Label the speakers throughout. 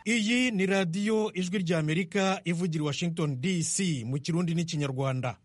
Speaker 1: Iyi ni radiyo ijwi ry'Amerika ivugira i Washington DC mu Kirundi n'Ikinyarwanda.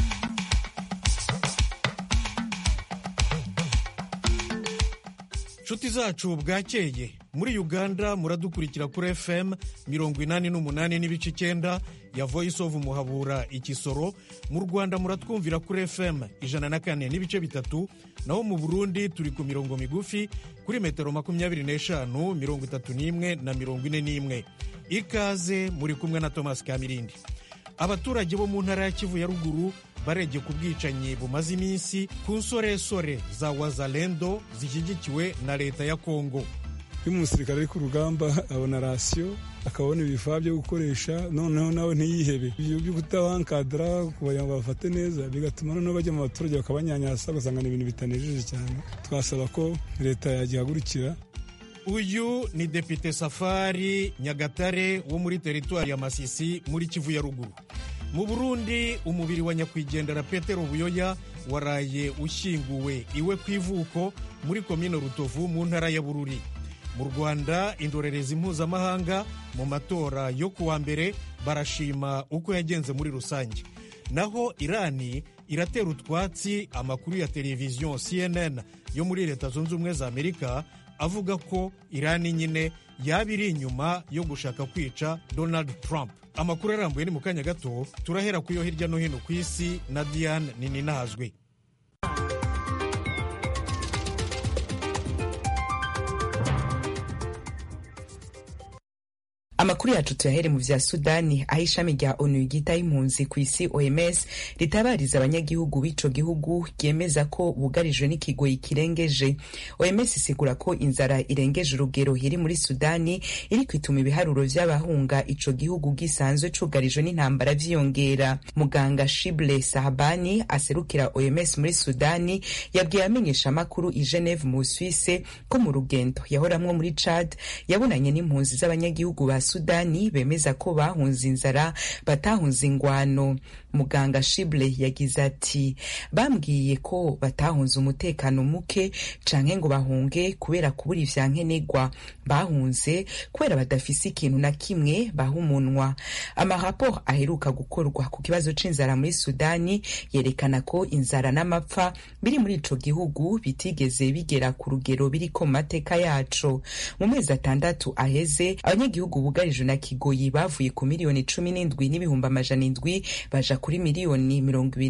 Speaker 1: Nshuti zacu bwakeye, muri Uganda muradukurikira kuri FM 88 n'ibice 9 ya Voice of Muhabura Ikisoro. Mu Rwanda muratwumvira kuri FM 104 n'ibice 3, naho mu Burundi turi ku mirongo migufi kuri metero 25, 31 na 41. Ikaze muri kumwe na Thomas Kamirindi. Abaturage bo mu ntara ya Kivu ya ruguru baregeye ku bwicanyi bumaze iminsi ku nsoresore za Wazalendo zishyigikiwe na leta ya Kongo.
Speaker 2: Iyo umusirikare ari ku rugamba abona rasiyo akabona ibifaa byo gukoresha, noneho nawe ntiyihebe. Ibyo byo kutabankadara kugira ngo bafate neza bigatuma noneho bajya mu baturage bakabanyanyasa, ugasanga ni ibintu bitanejeje cyane. Twasaba ko leta yagihagurukira.
Speaker 1: Uyu ni Depite Safari Nyagatare wo muri teritwari ya Masisi muri Kivu ya ruguru. Mu Burundi umubiri wa nyakwigendera Petero Buyoya waraye ushyinguwe iwe kwivuko muri komine Rutovu mu ntara ya Bururi. Mu Rwanda indorerezi mpuzamahanga mu matora yo kuwa mbere barashima uko yagenze muri rusange. Naho Irani iratera utwatsi amakuru ya televiziyo CNN yo muri Leta Zunze Ubumwe za Amerika avuga ko Irani nyine yabiri inyuma yo gushaka kwica Donald Trump. Amakuru arambuye ni mu kanya gato, turahera ku yo hirya no hino ku isi na Diane Nininahazwe.
Speaker 3: Amakuru yacu tuyahere mu vya Sudani, aho ishami rya ONU ryita impunzi ku isi OMS ritabariza abanyagihugu b'ico gihugu ryemeza ko bugarijwe n'ikigoyi kirengeje. OMS isigura ko inzara irengeje urugero iri muri Sudani iri kwituma ibiharuro vy'abahunga ico gihugu gisanzwe cugarijwe n'intambara vyiyongera. Muganga Shible Sahabani aserukira OMS muri Sudani yabwiye amenyesha amakuru i Geneve mu Suisse ko mu rugendo yahoramwo muri Chad yabonanye n'impunzi z'abanyagihugu ba Sudani bemeza ko bahunze inzara batahunze ingwano. Muganga Shible yagize ati, bambwiye ko batahunze umutekano muke canke ngo bahunge kubera kubura ivyankenerwa, bahunze kubera badafise ikintu na kimwe bahumunwa. Amaraporo aheruka gukorwa ku kibazo c'inzara muri Sudani yerekana ko inzara n'amapfa biri muri ico gihugu bitigeze bigera ku rugero biriko mu mateka yaco. Mu mezi 6 aheze abanyagihugu bugarijwe na kigoyi bavuye ku miliyoni 17,700 baja kuri miliyoni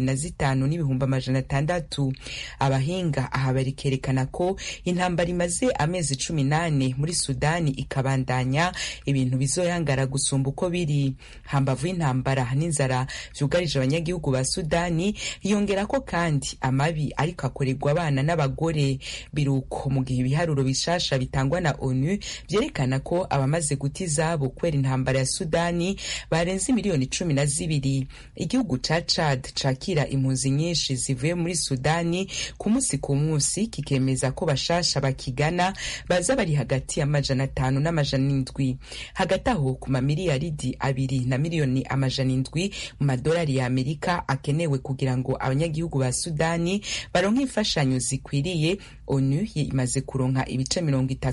Speaker 3: 25,600. Abahinga aha barikerekana ko intambara imaze amezi 18 muri Sudani ikabandanya, ibintu bizoyangara gusumba uko biri. Hambavu y'intambara n'inzara vyugarije abanyagihugu ba Sudani, yongera ko kandi amabi ariko akorerwa abana n'abagore. Biruko mu gihe ibiharuro bishasha bitangwa na ONU vyerekana ko abamaze guta izabo kwera intambara ya Sudani barenze miliyoni 12. Igihugu ca Chad cakira impunzi nyinshi zivuye muri Sudani ku munsi ku munsi, kikemeza ko bashasha bakigana baza bari hagati ya 500 na 700. Hagati aho ku mamiliyaridi 2 na miliyoni 700 mu madolari ya Amerika akenewe kugira ngo abanyagihugu ba Sudani baronke imfashanyo zikwiriye, ONU imaze kuronka ibice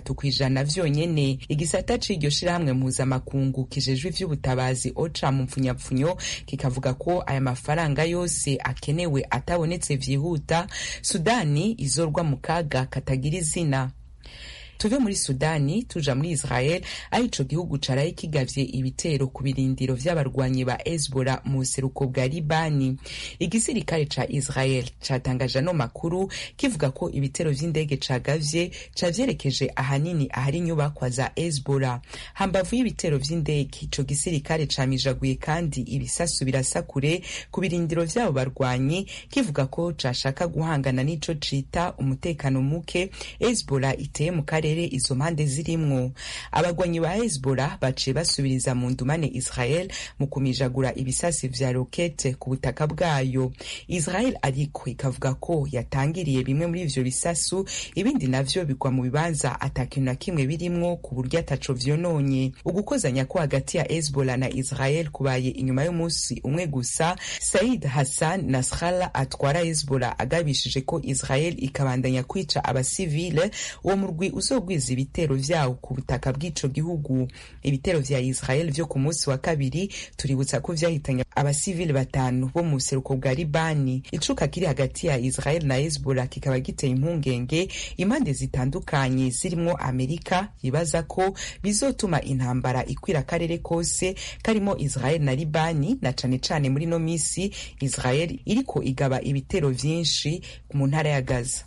Speaker 3: 30% vyonyene. Igisata c'iryo shirahamwe mpuzamakungu kijejwe ivy'ubutabazi OCHA mu mfunyapfunyo kikavuga ko aya mafaranga yose akenewe atabonetse vyihuta, Sudani izorwa mu kaga katagira izina. Tuve muri Sudani tuja muri Israel, aho ico gihugu caraye kigavye ibitero ku birindiro vy'abarwanyi ba Hezbollah mu seruko bwa Libani. Igisirikare ca Israel catangaje no makuru kivuga ko ibitero vy'indege cagavye cavyerekeje ahanini ahari inyubakwa za Hezbollah. Hambavu y'ibitero vy'indege, ico gisirikare camijaguye kandi ibisasu birasakure ku birindiro vy'abo barwanyi, kivuga ko cashaka guhangana n'ico cita umutekano muke Hezbollah iteye mu karere izo mpande zirimwo. Abagwanyi ba Hezbollah baciye basubiriza mu ndumane Israel mu kumijagura ibisasi vya rokete ku butaka bwayo. Israel ariko ikavuga ko yatangiriye bimwe muri ivyo bisasu, ibindi navyo bigwa mu bibanza atakintu na kimwe birimwo ku buryo ataco vyononye. Ugukozanya ko hagati ya Hezbollah na Israel kubaye inyuma y'umunsi umwe gusa. Said Hassan Nasrallah atwara Hezbollah agabishije ko Israel ikabandanya kwica abasivile, uwo murwi uzo bizogwiza ibitero vyawo ku butaka bw'ico gihugu. Ibitero vya Israel vyo ku munsi wa kabiri tuributsa ko vyahitanye abasivili 5 bo mu buseruko bwa Libani. Icuka kiri hagati ya Israel na Hezbollah kikaba giteye impungenge impande zitandukanye zirimwo Amerika yibaza ko bizotuma intambara ikwira akarere kose karimo Israel na Libani, na cane cane muri no misi Israel iriko igaba ibitero vyinshi mu ntara ya Gaza.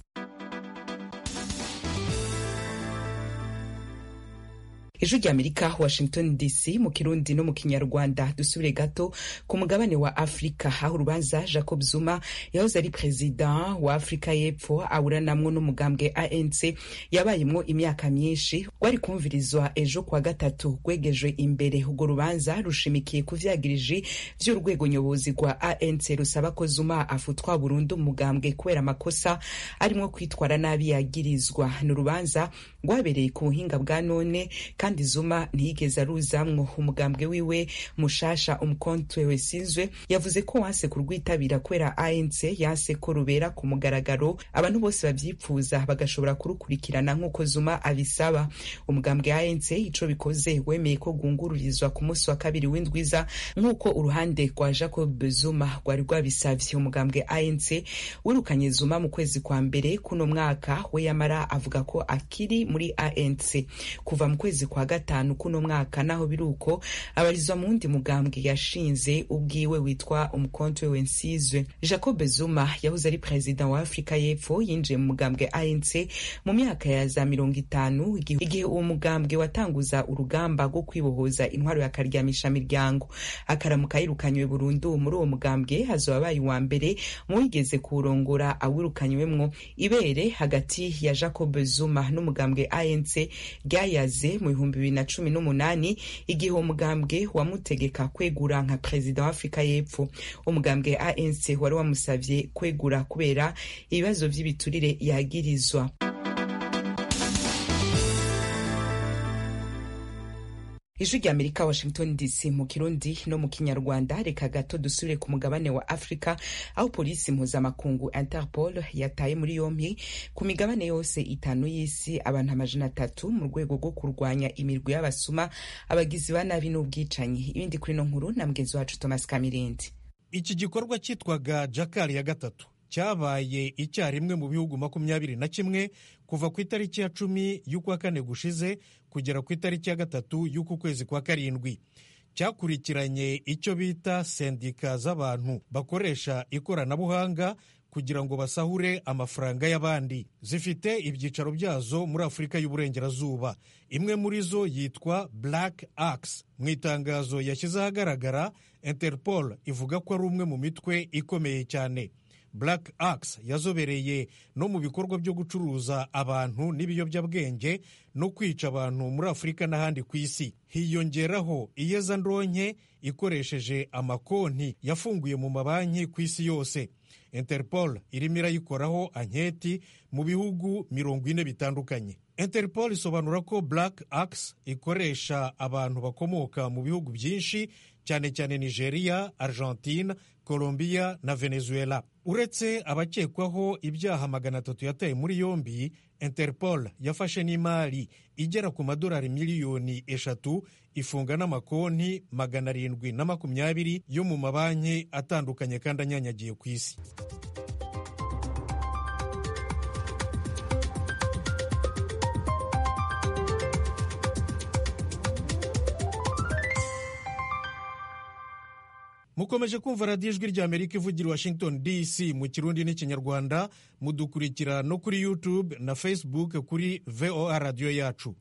Speaker 3: Ijwi ry'Amerika, Washington DC, mu Kirundi no mu Kinyarwanda. Dusubire gato ku mugabane wa Afrika, aho urubanza Jacob Zuma yahoze ari president wa Afrika y'Epfo aburanamwo n'umugambwe ANC yabayemwo imyaka myinshi rwari kumvirizwa ejo kwa gatatu rwegejwe imbere. Urwo rubanza rushimikiye ku vyagiriji vy'urwego nyobozi rwa ANC rusaba ko Zuma afutwa burundu mu mugambwe kubera amakosa arimwo kwitwara nabi yagirizwa. N'urubanza rwabereye ku buhinga bwa none kandi Zuma ntiyigeze aruzamwo. Umugambwe wiwe mushasha Umkhonto we Sizwe yavuze ko wanse kurwitabira kubera ANC yanse ko rubera ku mugaragaro abantu bose bavyipfuza bagashobora kurukurikirana nk'uko Zuma abisaba. Umugambwe ANC ico bikoze wemeye ko gungururizwa ku munsi wa kabiri w'indwiza nk'uko uruhande rwa Jacob Zuma rwari rwabisavye. Umugambwe ANC wirukanye Zuma mu kwezi kwa mbere kuno mwaka, we yamara avuga ko akiri muri ANC kuva mu kwezi kwa gatanu kuno mwaka. Naho biruko abarizwa mu wundi mugambwe yashinze ubwiwe witwa Umkhonto we Sizwe. Jacob Zuma yahoze ari president wa Afrika y'Epfo yinjiye mu mugambwe ANC mu myaka ya za 50 igihe uwo mugambwe watanguza urugamba rwo kwibohoza intwaro ya karyamisha miryango. Akaramuka yirukanywe burundu muri uwo mugambwe hazoba bayi wa mbere mu wigeze kurongora awirukanyweemwo. Ibere hagati ya Jacob Zuma n'umugambwe ANC ryayaze mu 2018 igihe umugambwe wamutegeka kwegura nka president wa Afrika y'Epfo. Umugambwe ANC wari wamusavye kwegura kubera ibibazo vy'ibiturire yagirizwa. Ijwi ry'Amerika, Washington DC, mu Kirundi no mu Kinyarwanda. Reka gato dusubire ku mugabane wa Afrika, aho polisi mpuzamakungu Interpol yataye muri yompi ku migabane yose 5 y'isi abantu 300 mu rwego rwo kurwanya imirwi y'abasuma, abagizi ba nabi n'ubwicanyi. Ibindi kuri no nkuru na mugenzi wacu Thomas Kamirindi.
Speaker 1: Iki gikorwa cyitwaga Jakar ya gatatu cyabaye icyarimwe mu bihugu 21 kuva ku itariki ya 10 y'ukwa kane gushize kugera ku itariki ya 3 y'uku kwezi kwa karindwi. Cyakurikiranye icyo bita sendika z'abantu bakoresha ikoranabuhanga kugira ngo basahure amafaranga y'abandi. Zifite ibyicaro byazo muri Afurika y'Uburengerazuba. Imwe muri zo yitwa Black Axe. Mu itangazo yashyize ahagaragara, Interpol ivuga ko ari umwe mu mitwe ikomeye cyane. Black Axe yazobereye no mu bikorwa byo gucuruza abantu n'ibiyobyabwenge no kwica abantu muri Afurika n'ahandi ku isi. Hiyongeraho iyezandonke ikoresheje amakonti yafunguye mu mabanki ku isi yose. Interpol irimo irayikoraho anketi mu bihugu 40 bitandukanye. Interpol isobanura ko Black Axe ikoresha abantu bakomoka mu bihugu byinshi, cyane cyane Nigeria, Argentine, Colombia na Venezuela. Uretse abakekwaho ibyaha 300 yataye muri yombi, Interpol yafashe n'imari igera ku $3 miliyoni ifunga n'amakonti 720 yo mu mabanki atandukanye kandi anyanyagiye ku isi. Mukomeje kumva radiyo Ijwi ry'Amerika ivugira Washington DC mu Kirundi n'Ikinyarwanda. Mudukurikira no kuri YouTube na Facebook kuri VOA Radio yacu.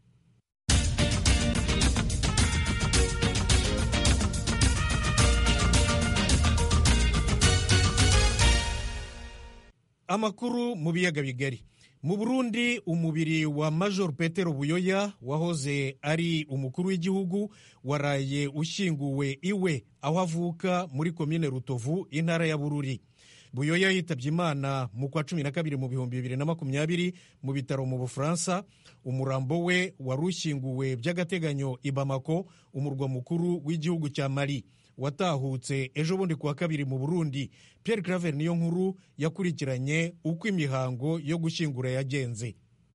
Speaker 1: Amakuru mu biyaga bigari. Mu Burundi, umubiri wa Major Petero Buyoya wahoze ari umukuru w'igihugu waraye ushyinguwe iwe aho avuka muri komine Rutovu, intara ya Bururi. Buyoya yitabye Imana mu kwa 12 mu 2020 mu bitaro mu Bufaransa. Umurambo we warushyinguwe by'agateganyo i Bamako, umurwa mukuru w'igihugu cya Mali. Watahutse ejo bundi kuwa kabiri mu Burundi. Pierre Claver niyo nkuru yakurikiranye uko imihango yo gushyingura yagenze.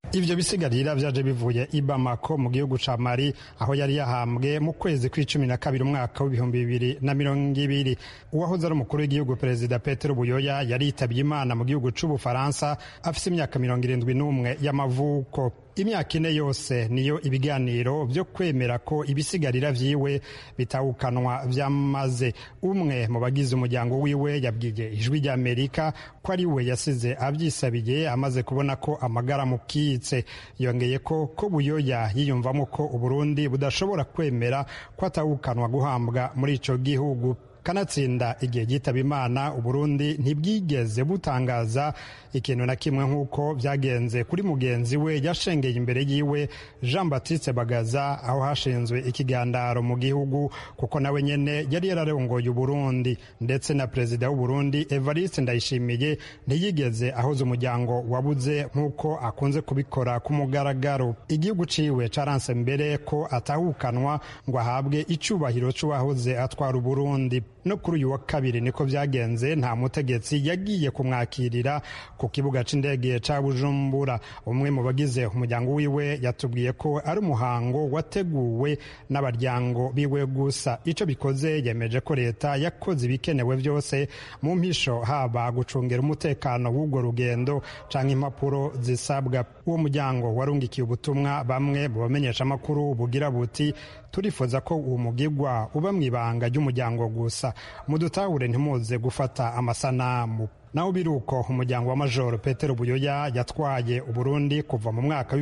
Speaker 4: ivyo bisigarira vyaje bivuye i Bamako mu gihugu ca Mali aho yari yahambwe mu kwezi kwa12 umwaka w'2020. Uwahoze ari umukuru w'igihugu Perezida Petero Buyoya yari yitabye Imana mu gihugu c'Ubufaransa afise imyaka 71 y'amavuko. Imyaka 4 yose niyo ibiganiro vyo kwemera ko ibisigarira vyiwe bitawukanwa vyamaze. Umwe mu bagize umuryango wiwe yabwiye Ijwi ry'Amerika ko ari we yasize avyisabiye amaze kubona ko amagara mukitse. Yongeye ko Buyoya yiyumvamo ko Uburundi budashobora kwemera ko atawukanwa guhambwa muri ico gihugu. Kanatsinda igihe gitaba Imana Uburundi ntibwigeze butangaza ikintu na kimwe nk'uko vyagenze kuri mugenzi we yashengeye imbere yiwe Jean Baptiste Bagaza aho hashinzwe ikigandaro mu gihugu, kuko nawe nyene yari yararongoye Uburundi. Ndetse na Perezida w'Uburundi Evariste Ndayishimiye ntiyigeze ahoza umuryango wabuze nk'uko akunze kubikora ku mugaragaro. Igihugu ciwe caranse mbere ko atahukanwa ngo ahabwe icubahiro c'uwahoze atwara Uburundi. No kuri uyu wa kabiri niko vyagenze, nta mutegetsi yagiye kumwakirira ku kibuga c'indege ca Bujumbura. Umwe mu bagize umuryango wiwe yatubwiye ko ari umuhango wateguwe n'abaryango biwe gusa. Ico bikoze yemeje ko leta yakoze ibikenewe vyose mu mpisho, haba gucungera umutekano w'ubwo rugendo canke impapuro zisabwa. Uwo muryango warungikiye ubutumwa bamwe mu bamenyesha amakuru bugira buti turifuza ko uwo mugigwa uba mw'ibanga ry'umuryango gusa, mudutahure ntimuze gufata amasanamu. Naho biruko umuryango wa Major Petero Buyoya yatwaye Uburundi kuva mu mwaka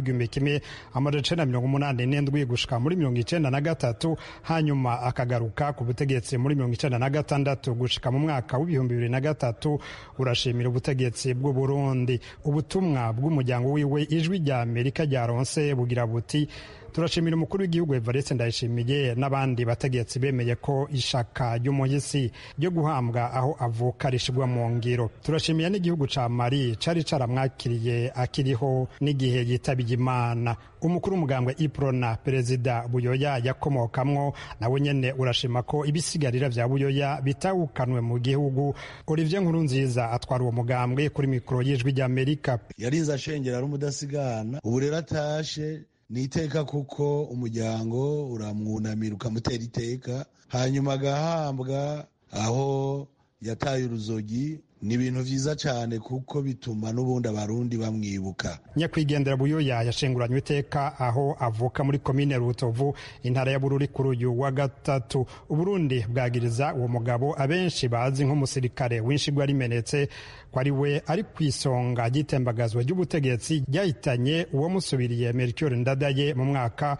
Speaker 4: w'1987 gushika muri 1993, hanyuma akagaruka ku butegetsi muri 1996 gushika mu mwaka w'2003 urashimira ubutegetsi bw'u Burundi. Ubutumwa bw'umuryango wiwe Ijwi ry'Amerika ryaronse bugira buti turashimira umukuru w'igihugu Evariste Ndayishimiye n'abandi bategetsi bemeye ko ishaka ry'umuhisi ryo guhambwa aho avuka rishigwa mu ngiro. Turashimiye n'igihugu ca Mali cari caramwakiriye akiriho n'igihe yitabiye Imana. Umukuru w'umugambwe Iprona Perezida Buyoya yakomokamwo nawe nyene urashima ko ibisigarira vya Buyoya bitawukanwe mu gihugu. Olivier Nkurunziza atwara uwo mugambwe kuri mikoro y'Ijwi ry'Amerika.
Speaker 5: Yarinze ashengera ari umudasigana, ubu rero atashe ni iteka kuko umuryango uramwunamira ukamutera iteka, hanyuma agahambwa aho yataye uruzogi. Ni ibintu vyiza cyane kuko bituma n'ubundi abarundi bamwibuka.
Speaker 4: Nyakwigendera Buyoya yashenguranywe iteka aho avuka muri komine Rutovu, intara ya Bururi kuri uyu wa gatatu. Uburundi bwagiriza uwo mugabo abenshi bazi nk'umusirikare w'inshigwa rimenetse ko ari we ari kwisonga ry'itembagazwa ry'ubutegetsi ryahitanye uwo musubiriye Melchior Ndadaye mu mwaka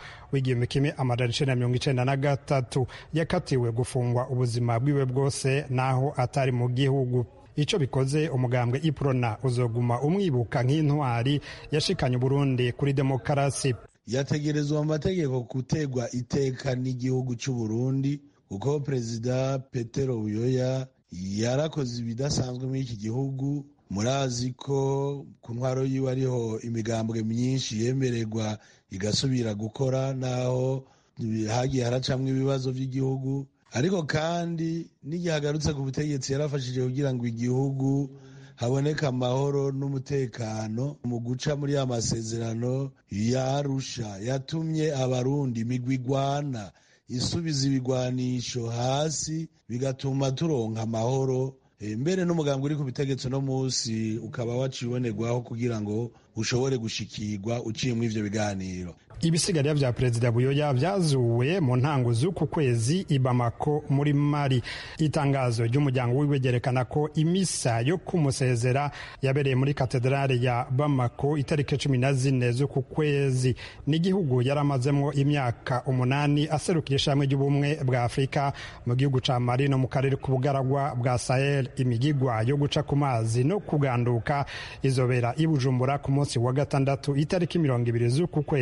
Speaker 4: w'1993. Yakatiwe gufungwa ubuzima bwiwe bwose naho atari mu gihugu. Ico bikoze umugambwe Iprona uzoguma umwibuka nk'intwari yashikanye Burundi kuri demokarasi.
Speaker 5: Yategerezwa mu mategeko gutegwa iteka n'igihugu cy'u Burundi, kuko Perezida Petero Buyoya yarakoze ibidasanzwe muri iki gihugu. Murazi ko ku ntwaro yiwe ariho imigambwe myinshi yemererwa igasubira gukora, naho hagiye haracamwe ibibazo by'igihugu. Ariko kandi n'igihe agarutse ku butegetsi yarafashije kugira ngo igihugu haboneka amahoro n'umutekano. Mu guca muri ya masezerano ya Arusha yatumye abarundi imigwi igwana isubiza ibigwanisho hasi, bigatuma turonka amahoro. Mbere n'umugambi uri ku butegetsi no munsi ukaba wacibonerwaho kugira ngo ushobore gushikirwa uciye muri ivyo biganiro.
Speaker 4: Ibisigarira vya Perezida Buyoya vyazuwe mu ntango z'uku kwezi i Bamako muri Mali. Itangazo ry'umuryango wiwe ryerekana ko imisa yo kumusezera yabereye muri katedrale ya Bamako itariki 14 z'uku kwezi. N'igihugu yaramazemwo imyaka 8 aserukira ishamwe ry'ubumwe bwa Afrika mu gihugu ca Mali no mu karere k'ubugaragwa bwa Sahel. Imigigwa yo guca ku mazi no kuganduka izobera i Bujumbura ku munsi wa gatandatu itariki 20 z'uku kwezi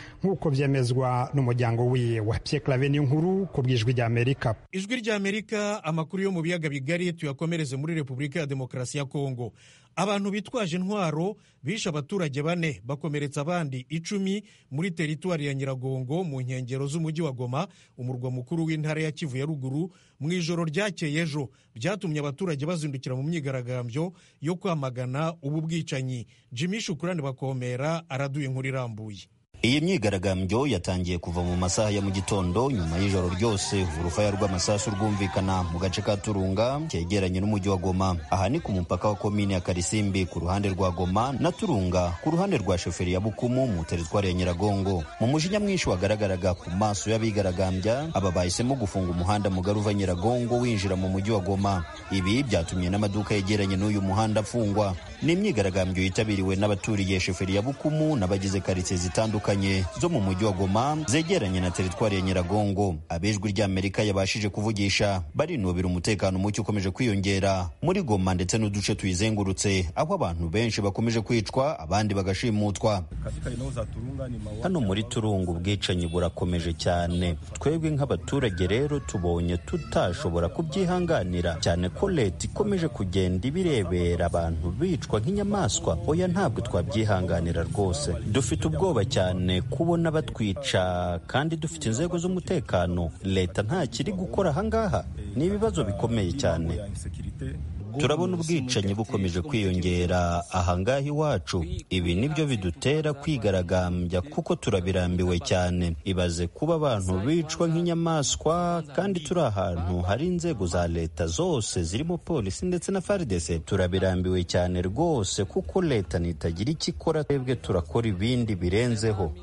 Speaker 4: nk'uko vyemezwa n'umuryango wiwe. Pierre Claver Niyonkuru ku bw'ijwi rya Amerika.
Speaker 1: Ijwi rya Amerika, amakuru yo mu biyaga bigari tuyakomereze muri Repubulika ya Demokarasi ya Kongo. Abantu bitwaje intwaro bishe abaturage 4 bakomeretsa abandi 10 muri teritwari ya Nyiragongo mu nkengero z'umujyi wa Goma, umurwa mukuru w'intara ya Kivu ya ruguru, mu ijoro ryakeye ejo, byatumye abaturage bazindukira mu myigaragambyo yo kwamagana ubu bwicanyi. Jimmy Shukrani Bakomera araduye inkuru irambuye.
Speaker 6: Iyi myigaragambyo yatangiye kuva mu masaha ya mu gitondo nyuma y'ijoro ryose urufaya rw'amasasu rwumvikana mu gace ka Turunga cyegeranye n'umujyi wa Goma. Aha ni ku mupaka wa komine ya Karisimbi ku ruhande rwa Goma na Turunga ku ruhande rwa sheferi ya Bukumu mu teritwari ya Nyiragongo. Mu mujinya mwinshi wagaragaraga ku maso y'abigaragambya, aba bahisemo gufunga umuhanda mugari uva Nyiragongo winjira mu mujyi wa Goma. Ibi byatumye n'amaduka yegeranye n'uyu muhanda afungwa. Ni imyigaragambyo yitabiriwe n'abaturiye sheferi ya Bukumu n'abagize karitsiye zitandukanye zo mu mujyi wa Goma zegeranye na teritwari ya Nyiragongo. Abejwi rya Amerika yabashije kuvugisha barinubira umutekano muke ukomeje kwiyongera muri Goma ndetse n'uduce tuyizengurutse, aho abantu benshi bakomeje kwicwa abandi bagashimutwa. Hano muri Turunga ubwicanyi burakomeje cyane. Twebwe nk'abaturage rero tubonye tutashobora kubyihanganira cyane ko leta ikomeje kugenda ibirebera abantu bicwa nk'inyamaswa. Oya, ntabwo twabyihanganira rwose. Dufite ubwoba cyane kubona batwica kandi dufite inzego z'umutekano. Leta nta kiri gukora ahangaha. Ni ibibazo bikomeye cyane. Turabona ubwicanyi bukomeje kwiyongera ahangaha iwacu. Ibi nibyo bidutera kwigaragambya kuko turabirambiwe cyane. Ibaze kuba abantu bicwa nk'inyamaswa kandi turi ahantu hari inzego za leta zose zirimo polisi ndetse na FARDC. Turabirambiwe cyane rwose kuko leta nitagira icyo ikora, twebwe turakora ibindi birenzeho.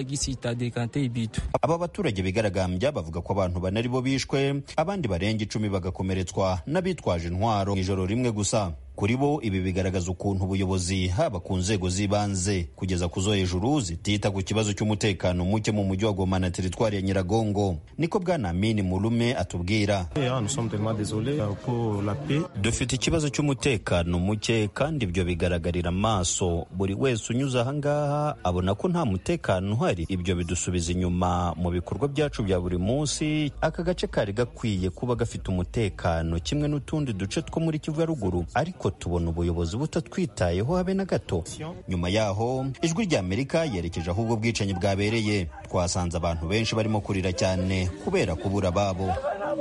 Speaker 6: Aba baturage bigaragambya bavuga ko abantu 4 aribo bishwe, abandi barenga 10 bagakomeretswa n'abitwaje intwaro ijoro rimwe gusa. Kuri bo ibi bigaragaza ukuntu ubuyobozi haba ku nzego z'ibanze kugeza ku zo hejuru zitita ku kibazo cy'umutekano muke mu mujyi wa Goma na teritwari ya Nyiragongo. Niko bwana Amini Mulume atubwira. Dufite ikibazo cy'umutekano muke kandi ibyo bigaragarira amaso. Buri wese unyuze ahangaha abona ko nta mutekano uhari. Ibyo bidusubiza inyuma mu bikorwa byacu bya buri munsi. Aka gace kari gakwiye kuba gafite umutekano kimwe n'utundi duce two muri Kivu ya ruguru, ariko tubona ubuyobozi butatwitayeho habe na gato. Nyuma yaho ijwi rya Amerika yerekeje aho ubwo bwicanyi bwabereye. Twasanze abantu benshi barimo kurira cyane kubera kubura babo.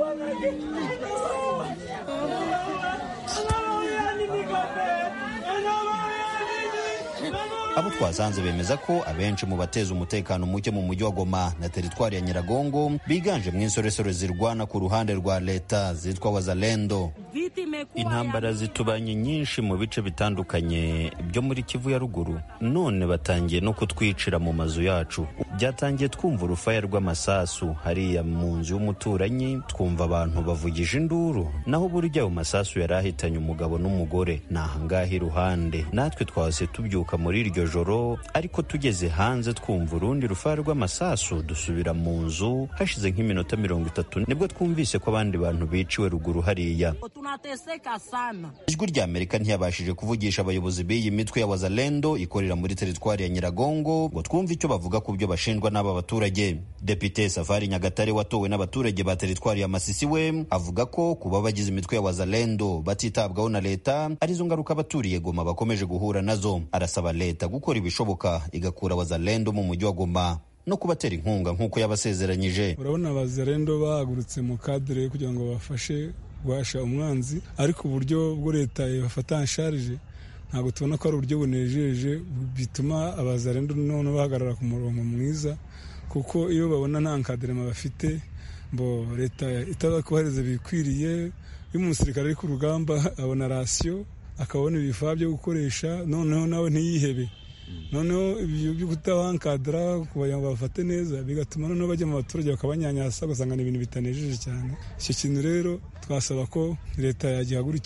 Speaker 6: Abo twasanze bemeza ko abenshi mu bateza umutekano muke mu mujyi wa Goma na teritwari ya Nyiragongo biganje mu insoresore zirwana ku ruhande rwa leta zitwa Wazalendo. Intambara zitubanye nyinshi mu bice bitandukanye byo muri Kivu ya ruguru. None batangiye no kutwicira mu mazu yacu. Byatangiye twumva urufaya rw'amasasu hariya mu nzu y'umuturanyi, twumva abantu bavugije induru, naho burya mu masasu yarahitanye umugabo n'umugore nahangaha iruhande. Natwe twase tubyuka muri iryo joro, ariko tugeze hanze twumva urundi rufaya rw'amasasu, dusubira mu nzu. Hashize nk'iminota 30 nibwo twumvise ko abandi bantu biciwe ruguru hariya. Ijwi rya Amerika ntiyabashije kuvugisha abayobozi b'iyi mitwe ya Wazalendo ikorera muri teritwari ya Nyiragongo ngo twumve icyo bavuga ku byo bashinjwa n'aba baturage. Depite Safari Nyagatare watowe n'abaturage ba teritwari ya Masisi we avuga ko kuba bagize imitwe ya Wazalendo batitabwaho na leta arizo ngaruka abaturiye Goma bakomeje guhura nazo. Arasaba leta gukora ibishoboka igakura Wazalendo mu mujyi wa Goma no kubatera inkunga nk'uko yabasezeranyije.
Speaker 2: Urabona Wazalendo bahagurutse mu kadire kugira ngo bafashe guhasha umwanzi, ariko uburyo bwo leta bafata nsharije ntabwo tubona ko ari uburyo bunejeje bituma Abazalendo none bahagarara ku murongo mwiza, kuko iyo babona nta nkaderema bafite bo leta itabakohereza bikwiriye. Iyo umusirikare ari ku rugamba abona rasiyo akabona ibifa byo gukoresha, noneho nawe ntiyihebe. Noneho ibyo byo kutabankadra kugira ngo bafate neza bigatuma noneho bajya mu baturage bakabanyanyasa ugasanga ni ibintu bitanejeje cyane. Icyo kintu rero twasaba ko leta yagihagurukira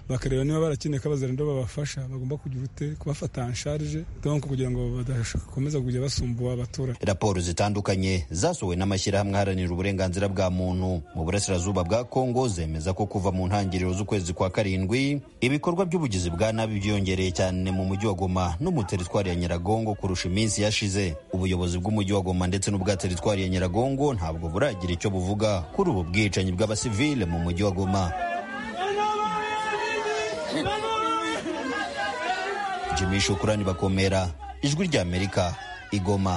Speaker 2: bakareba niba barakeneye ko abazarendo babafasha bagomba kugira kubafata en charge donc kugira ngo badakomeza kujya basumbuwa abaturage.
Speaker 6: Raporo zitandukanye zasohowe n'amashyirahamwe aharanira uburenganzira bwa muntu mu burasirazuba bwa Kongo zemeza ko kuva mu ntangiriro z'ukwezi kwa karindwi ibikorwa by'ubugizi bwa nabi byiyongereye cyane mu mujyi wa Goma no mu teritwari ya Nyiragongo kurusha iminsi yashize. Ubuyobozi bw'umujyi wa Goma ndetse n'ubwa teritwari ya Nyiragongo ntabwo buragira icyo buvuga kuri ubu bwicanyi bw'abasivile mu mujyi wa Goma. Jimmy Shukrani Bakomera, Ijwi ry'Amerika, Igoma.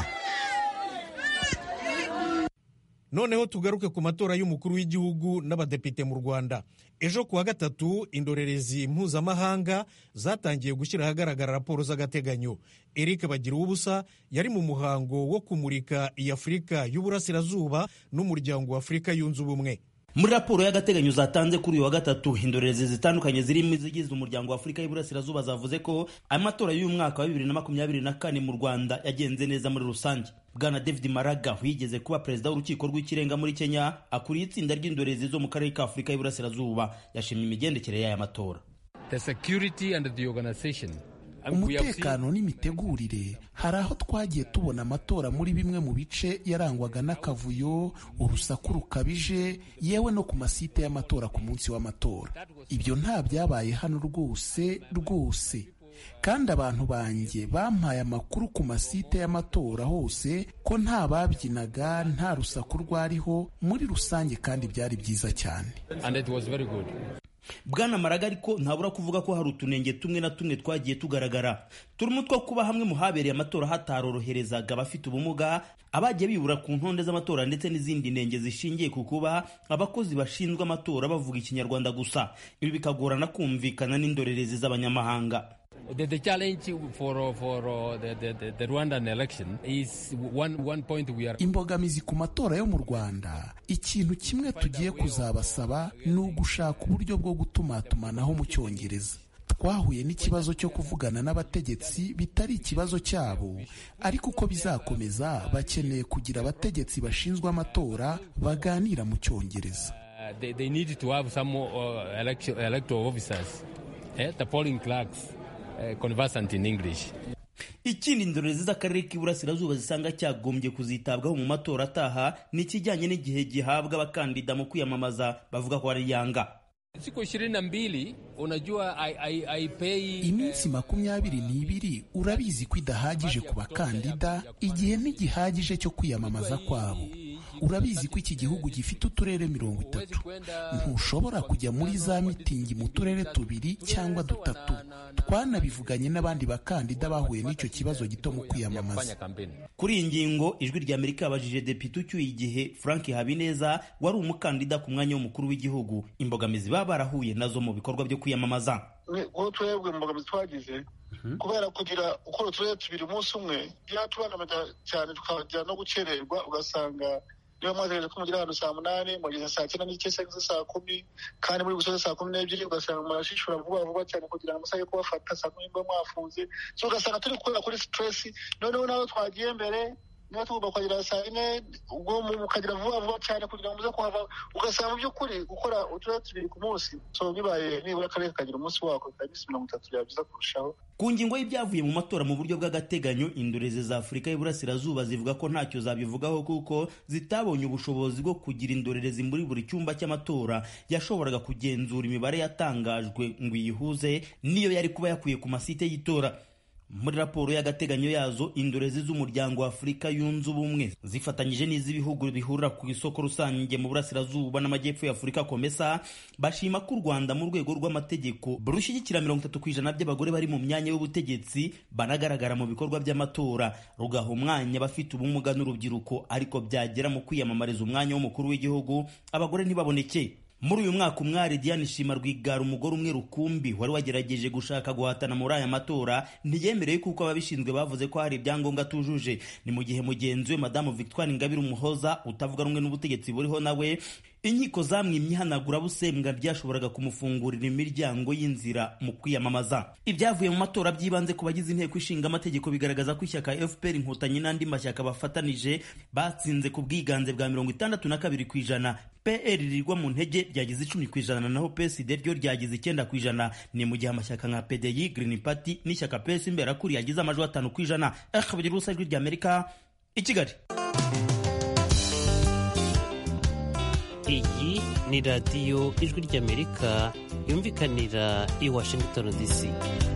Speaker 1: Noneho tugaruke ku matora y'umukuru w'igihugu n'abadepite mu Rwanda. Ejo kuwa gatatu indorerezi mpuzamahanga zatangiye gushyira ahagaragara raporo z'agateganyo. Eric Bagiruwubusa yari mu muhango wo kumurika iyi Afurika y'Uburasirazuba n'umuryango wa Afurika yunze ubumwe.
Speaker 7: Muri raporo y'agateganyo zatanze kuri uyu wa gatatu, indorerezi zitandukanye zirimo izigize umuryango wa Afurika y'Iburasirazuba zavuze ko amatora y'uyu mwaka wa 2024 mu Rwanda yagenze neza muri rusange. Bwana David Maraga wigeze kuba perezida w'urukiko rw'ikirenga muri Kenya akuriye itsinda ry'indorerezi zo mu karere ka Afurika y'Iburasirazuba yashimye imigendekere y'aya matora.
Speaker 8: The security and the organization,
Speaker 9: umutekano n'imitegurire. Hari aho twagiye tubona amatora muri bimwe mu bice yarangwaga n'akavuyo, urusaku rukabije, yewe no ku masite y'amatora ku munsi w'amatora. Ibyo nta byabaye hano rwose. Kandi abantu banjye bampaye amakuru ku masite y'amatora hose ko nta babyinaga, nta rusaku rwariho muri rusange, kandi byari byiza cyane.
Speaker 8: And it was very good.
Speaker 7: Bwana Maraga ariko ntabura kuvuga ko hari utunenge tumwe na tumwe twagiye tugaragara. Turimo two kuba hamwe mu habereye amatora hataroroherezaga abafite ubumuga, abagiye bibura ku ntonde z'amatora, ndetse n'izindi nenge zishingiye ku kuba abakozi bashinzwe amatora bavuga Ikinyarwanda gusa. Ibi bikagorana kumvikana n'indorerezi z'abanyamahanga.
Speaker 8: The challenge for the Rwandan election is one point we are.
Speaker 9: Imbogamizi ku matora yo mu Rwanda, ikintu kimwe tugiye kuzabasaba ni ugushaka uburyo bwo gutumatumanaho mu Cyongereza. Twahuye n'ikibazo cyo kuvugana n'abategetsi bitari ikibazo cyabo, ariko uko bizakomeza bakeneye kugira abategetsi bashinzwe amatora baganira mu Cyongereza.
Speaker 8: They need to have some electoral officers, the polling clerks, conversant in English.
Speaker 7: Ikindi indorerezi z'akarere k'Iburasirazuba zisanga cyagombye kuzitabwaho mu matora ataha ni ikijyanye n'igihe gihabwa abakandida mu kwiyamamaza, bavuga ko ari yanga.
Speaker 8: Siku 22 unajua I pay
Speaker 9: iminsi 22 urabizi ko idahagije ku bakandida, igihe ntigihagije cyo kwiyamamaza kwabo. Urabizi ko iki gihugu gifite uturere 30. Ntushobora kujya muri za mitingi mu turere 2 cyangwa 3. Twanabivuganye n'abandi bakandida bahuye n'icyo kibazo gito mu kwiyamamaza.
Speaker 7: Kuri iyi ngingo Ijwi ry'Amerika yabajije Depite ucyuye igihe Frank Habineza wari umukandida ku mwanya w'umukuru w'igihugu imbogamizi barahuye nazo mu bikorwa byo kwiyamamaza.
Speaker 10: Ngo twebwe imbogamizi twagize kubera kugira ukora uturere 2 umunsi umwe byatubangamira cyane, tukajya no gucererwa, ugasanga niyo mwazereje ko mugira ahantu saa 8 mugeze saa 9 n'igice saa 10, kandi muri gusoza saa 12 ugasanga murashishura vuba cyane kugira ngo musaye kubafata saa 10 mwafunze, so ugasanga turi gukora kuri stress. Noneho nawe twagiye mbere niba tugomba kugira saa 4 ubwo mukagira vuba cyane kugira ngo muze kuhava, ugasanga mu by'ukuri gukora uturere 2 ku munsi, so bibaye nibura akarere kagira umunsi wako kabisa 30 byabiza kurushaho.
Speaker 7: Ku ngingo y'ibyavuye mu matora mu buryo bw'agateganyo, indorerezi za Afurika y'Iburasirazuba zivuga ko ntacyo zabivugaho kuko zitabonye ubushobozi bwo kugira indorerezi muri buri cyumba cy'amatora yashoboraga kugenzura imibare yatangajwe ngo iyihuze niyo yari kuba yakuye ku masite y'itora. Muri raporo y'agateganyo yazo, indorerezi z'umuryango wa Afurika yunze ubumwe zifatanyije n'iz'ibihugu bihurira ku isoko rusange mu Burasirazuba n'Amajyepfo ya Afurika COMESA bashima ko u Rwanda mu rwego rw'amategeko burushyigikira 30% by'abagore bari mu myanya y'ubutegetsi banagaragara mu bikorwa by'amatora, rugaha umwanya bafite ubumuga n'urubyiruko, ariko byagera mu kwiyamamariza umwanya w'umukuru w'igihugu abagore ntibaboneke. Muri uyu mwaka umwari Diane Shima Rwigara, umugore umwe rukumbi wari wagerageje gushaka guhatana muri aya matora, ntiyemereye kuko ababishinzwe bavuze ko hari ibyangombwa atujuje. Ni mu gihe mugenzi we Madamu Victoire Ingabire Umuhoza utavuga rumwe n'ubutegetsi buriho nawe inkiko zamwimye ihanagurabusembwa ryashoboraga kumufungurira imiryango y'inzira mu kwiyamamaza. Ibyavuye mu matora by'ibanze ku bagize inteko ishinga amategeko bigaragaza ko ishyaka FPR Inkotanyi n'andi mashyaka bafatanije batsinze ku bwiganze bwa 62%. PL rirwa mu ntege ryagize 10%, naho PSD ryo ryagize 9%. Ni mu gihe amashyaka nka PDI, Green Party n'ishyaka PS Imberakuri yagize amajwi 5%. Akabiri rusa ijwi ry'Amerika i Kigali.
Speaker 11: Iyi ni radiyo ijwi ry'Amerika yumvikanira i Washington DC.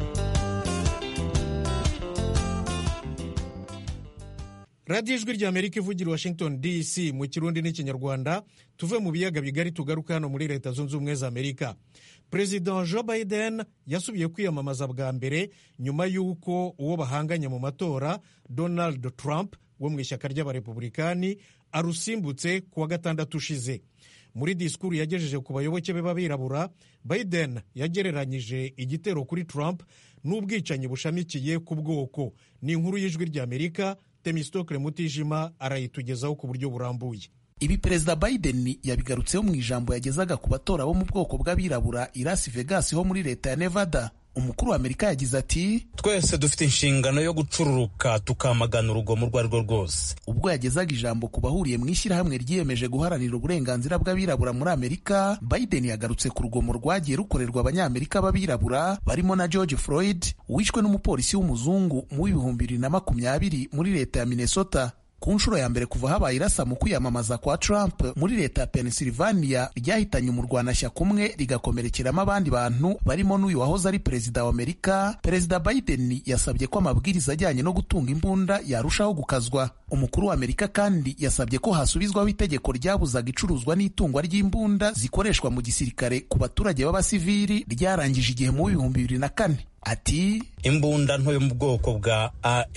Speaker 1: radiyo ijwi ry'Amerika ivugira i Washington DC mu Kirundi n'Ikinyarwanda. Tuve mu biyaga bigari tugaruka hano muri Leta Zunze Ubumwe za Amerika. Perezida Joe Biden yasubiye kwiyamamaza bwa mbere nyuma y'uko uwo bahanganye mu matora Donald Trump wo mu ishyaka ry'abarepublikani arusimbutse kuwa gatandatu ushize. Muri disikuru yagejeje ku bayoboke be b'abirabura, Biden yagereranyije igitero kuri Trump n'ubwicanyi bushamikiye ku bwoko. Ni inkuru y'ijwi ry'Amerika, Temistokle Mutijima arayitugezaho ku buryo burambuye.
Speaker 9: Ibi Perezida Biden yabigarutseho mu ijambo yagezaga ku batora bo mu bwoko bw'abirabura i Las Vegas ho muri leta ya Nevada. Umukuru wa Amerika yagize ati,
Speaker 12: twese dufite inshingano yo gucururuka tukamagana urugomo urwo arirwo rwose.
Speaker 9: Ubwo yagezaga ijambo ku bahuriye mu ishyirahamwe ryiyemeje guharanira uburenganzira bw'abirabura muri Amerika, Biden yagarutse ku rugomo rwagiye rukorerwa abanyamerika b'abirabura barimo na George Floyd wishwe n'umupolisi w'umuzungu mu 2020 muri leta ya Minnesota. Ku nshuro ya mbere kuva habaye irasa mu kwiyamamaza kwa Trump muri leta ya Pennsylvania ryahitanye umurwanashyaka umwe rigakomerekeramo abandi bantu barimo n'uyu wahoze ari perezida wa Amerika. Perezida Biden yasabye ko amabwiriza ajyanye no gutunga imbunda yarushaho gukazwa. Umukuru wa Amerika kandi yasabye ko hasubizwaho itegeko ryabuzaga icuruzwa n'itungwa ry'imbunda zikoreshwa mu gisirikare ku baturage b'abasivili ryarangije igihe mu 2004. Ati,
Speaker 12: imbunda nto yo mu bwoko bwa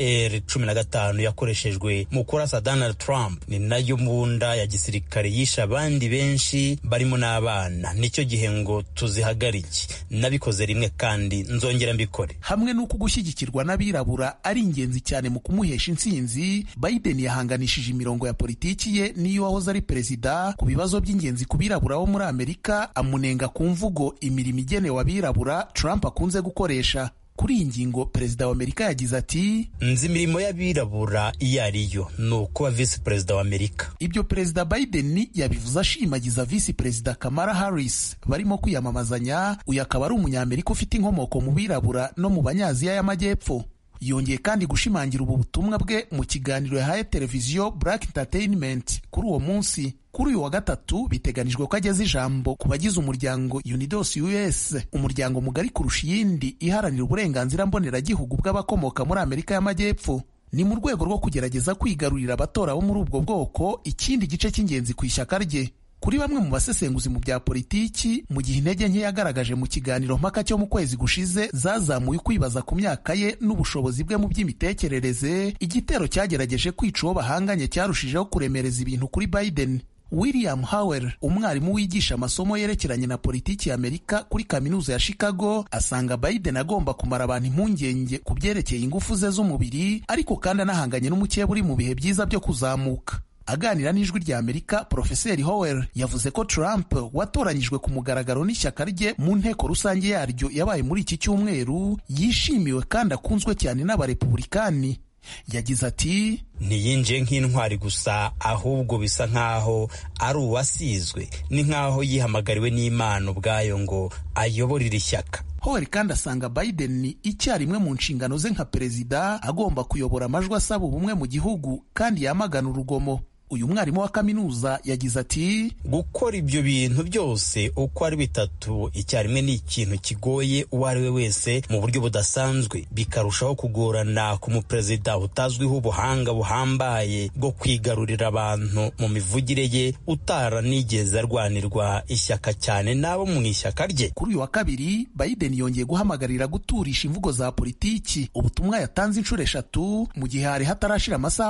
Speaker 12: AR-15 yakoreshejwe mu kurasa Donald Trump ni nayo mbunda ya gisirikare yishe abandi benshi barimo n'abana. Nicyo gihe ngo tuzihagarike. Nabikoze rimwe kandi nzongera mbikore.
Speaker 9: Hamwe n'uko gushyigikirwa n'abirabura ari ingenzi cyane mu kumuhesha intsinzi, Biden yahanganishije imirongo ya politiki ye n'iyo wahoze ari perezida ku bibazo by'ingenzi ku birabura bo muri Amerika, amunenga ku mvugo imirimo igenewe abirabura Trump akunze gukoresha. Kuri iyi ngingo Perezida wa Amerika yagize ati,
Speaker 12: nzi imirimo y'abirabura iyo ariyo ni ukuba visi perezida wa Amerika.
Speaker 9: Ibyo Perezida Biden yabivuze ashimagiza visi perezida Kamala Harris barimo kwiyamamazanya. Uyu akaba ari umunyamerika ufite inkomoko mu birabura no mu banyaziya y'amajyepfo. Yongeye kandi gushimangira ubu butumwa bwe mu kiganiro yahaye televiziyo Black Entertainment kuri uwo munsi. Kuri uyu wa gatatu biteganijwe ko ageze ijambo ku bagize umuryango Unidos US, umuryango mugari kurusha iyindi iharanira uburenganzira mboneragihugu bw'abakomoka muri Amerika y'Amajyepfo. Ni mu rwego rwo kugerageza kwigarurira abatora bo muri ubwo bwoko ikindi gice cy'ingenzi ku ishyaka rye. Kuri bamwe mu basesenguzi mu bya politiki, mu gihe intege nke yagaragaje mu kiganiro mpaka cyo mu kwezi gushize zazamuye kwibaza ku myaka ye n'ubushobozi bwe mu by'imitekerereze, igitero cyagerageje kwica uwo bahanganye cyarushijeho kuremereza ibintu kuri Biden. William Howell, umwarimu wigisha amasomo yerekeranye na politiki ya Amerika kuri kaminuza ya Chicago, asanga Biden agomba kumara abantu impungenge ku byerekeye ingufu ze z'umubiri, ariko kandi anahanganye n'umukeba uri mu bihe byiza byo kuzamuka. Aganira n'ijwi rya Amerika, Profeseri Howell yavuze ko Trump watoranyijwe ku mugaragaro n'ishyaka rye mu nteko rusange yaryo yabaye muri iki cyumweru yishimiwe kandi akunzwe cyane n'abarepublikani. Yagize ati,
Speaker 12: ntiyinjiye nk'intwari gusa ahubwo bisa nk'aho ari uwasizwe, ni nk'aho yihamagariwe n'Imana ubwayo ngo ayobore iri shyaka.
Speaker 9: Howell kandi asanga Biden icyarimwe mu nshingano ze nka perezida agomba kuyobora amajwi asaba ubumwe mu gihugu kandi yamagana urugomo. Uyu mwarimu wa kaminuza yagize ati,
Speaker 12: gukora ibyo bintu byose uko ari bitatu icyarimwe ni ikintu kigoye uwo ari we wese mu buryo budasanzwe, bikarushaho kugorana ku muperezida utazwiho ubuhanga buhambaye bwo kwigarurira abantu mu mivugire ye, utaranigeze arwanirwa ishyaka cyane n'abo mu ishyaka rye.
Speaker 9: Kuri uyu wa kabiri Biden yongeye guhamagarira guturisha imvugo za politiki, ubutumwa yatanze inshuro eshatu mu gihe hari hatarashira amasaha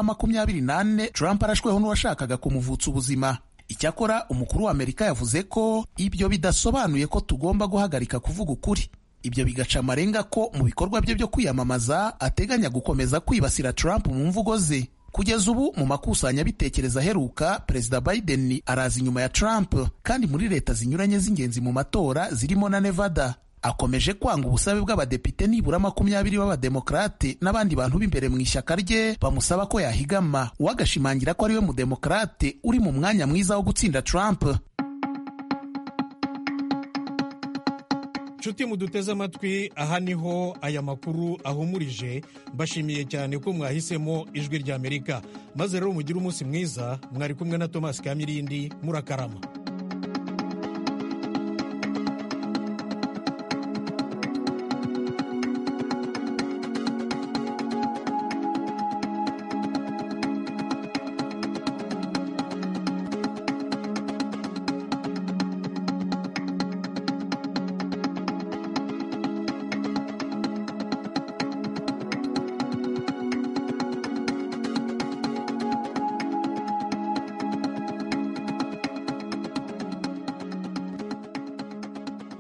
Speaker 9: 24 Trump arashweho n'uwashakaga kumuvutsa ubuzima. Icyakora umukuru wa Amerika yavuze ko ibyo bidasobanuye ko tugomba guhagarika kuvuga ukuri. Ibyo bigaca amarenga ko mu bikorwa bye byo kwiyamamaza ateganya gukomeza kwibasira Trump mu mvugo ze. Kugeza ubu mu makusanyabitekerezo aheruka, perezida Biden araza inyuma ya Trump, kandi muri leta zinyuranye z'ingenzi mu matora zirimo na Nevada. Akomeje kwanga ubusabe bw'abadepite nibura 20 b'abademokrate n'abandi bantu b'imbere mu ishyaka rye bamusaba ko yahigama, uwagashimangira ko ariwe mudemokrate uri mu mwanya mwiza wo gutsinda Trump.
Speaker 1: Nshuti muduteze amatwi, aha niho aya makuru ahumurije. Mbashimiye cyane ko mwahisemo Ijwi ry'Amerika. Maze rero mugire umunsi mwiza. Mwari kumwe na Thomas Kamirindi. Murakarama.